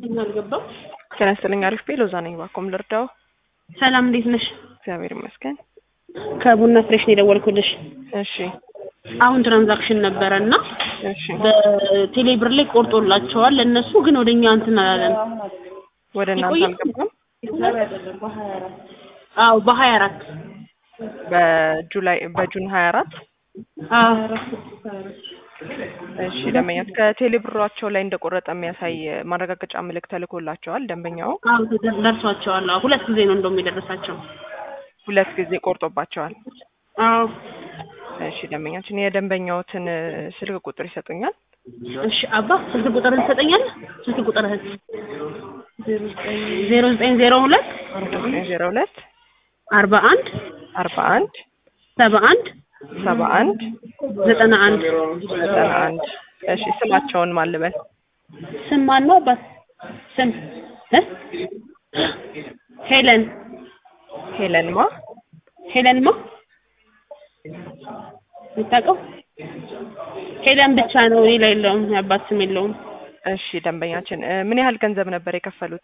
አልገባም። ከነስተኛ አሪፍ ቤሎዛ ነኝ ባኮም ልርዳው። ሰላም እንዴት ነሽ? እግዚአብሔር ይመስገን። ከቡና ፍሬሽ ነው የደወልኩልሽ። እሺ አሁን ትራንዛክሽን ነበረና እሺ በቴሌ ብር ላይ ቆርጦላቸዋል። እነሱ ግን ወደኛ እንትን አላለም። ወደ እናንተ አልገባም። አዎ በ24 በጁን 24 እሺ ደንበኛት ከቴሌ ብሯቸው ላይ እንደቆረጠ የሚያሳይ ማረጋገጫ ምልክት ተልኮላቸዋል። ደንበኛው አዎ ደርሷቸዋል። አዎ ሁለት ጊዜ ነው እንደውም የደረሳቸው። ሁለት ጊዜ ቆርጦባቸዋል። አዎ እሺ ደንበኛችን የደንበኛውትን ስልክ ቁጥር ይሰጡኛል? እሺ አባ ስልክ ቁጥር ይሰጠኛል? ስልክ ቁጥርህን 0902 0902 41 41 71 71 91 እሺ ስማቸውን ማን ልበል? ስም ማን ነው አባት? ስም ሄለን ሄለንማ የምታውቀው ሄለን ብቻ ነው። ሌላ የለውም። የአባት ስም የለውም። እሺ ደንበኛችን ምን ያህል ገንዘብ ነበር የከፈሉት?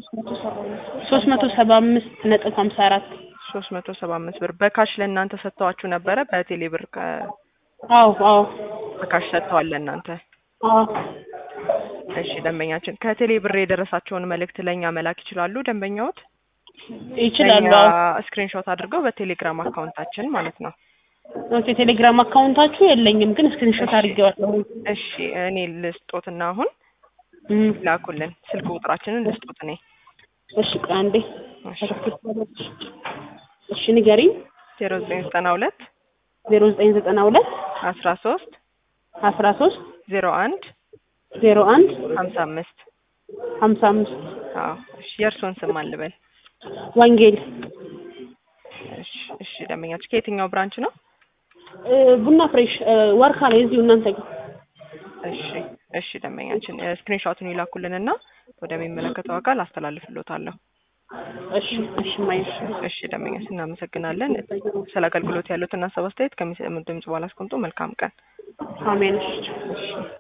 375.54 375 ብር በካሽ ለእናንተ ሰጥተዋችሁ ነበረ? በቴሌ ብር አዎ በካሽ ሰጥተዋል ለእናንተ? አዎ እሺ ደንበኛችን ከቴሌ ብር የደረሳቸውን መልእክት ለኛ መላክ ይችላሉ? ደንበኛዎት ይችላሉ። ስክሪንሾት አድርገው በቴሌግራም አካውንታችን ማለት ነው። ኦኬ ቴሌግራም አካውንታችሁ የለኝም ግን ስክሪንሾት አድርጌዋለሁ። እሺ እኔ ልስጦትና አሁን ላኩልን። ስልክ ቁጥራችንን ልስጦት እኔ። እሺ አንዴ እሺ ንገሪኝ። 0992 0992 13 01 55 አዎ እሺ የእርሶን ስም አልበል? ወንጌል። እሺ ደንበኛችን ከየትኛው ብራንች ነው? ቡና ፍሬሽ ዋርካ ላይ እዚሁ እናንተ ጋር። እሺ ደንበኛችን ስክሪንሾቱን ይላኩልንና ወደሚመለከተው አካል አስተላልፍልዎታለሁ። እሺ ደንበኛችን እናመሰግናለን። ስለ አገልግሎት ያሉትን ሀሳብ አስተያየት ከሚሰሙት ድምጽ በኋላ አስቀምጡ። መልካም ቀን። አሜን።